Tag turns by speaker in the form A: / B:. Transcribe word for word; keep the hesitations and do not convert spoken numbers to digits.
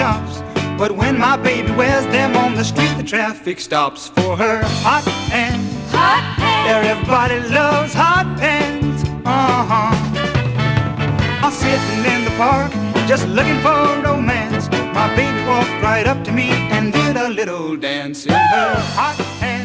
A: tops. But when my baby wears them on the street, the traffic stops for her hot pants.
B: Hot pants.
A: Everybody loves hot pants. Uh-huh. I'm sitting in the park, just looking for romance. My baby walked right up to me and did a little dance in her hot pants.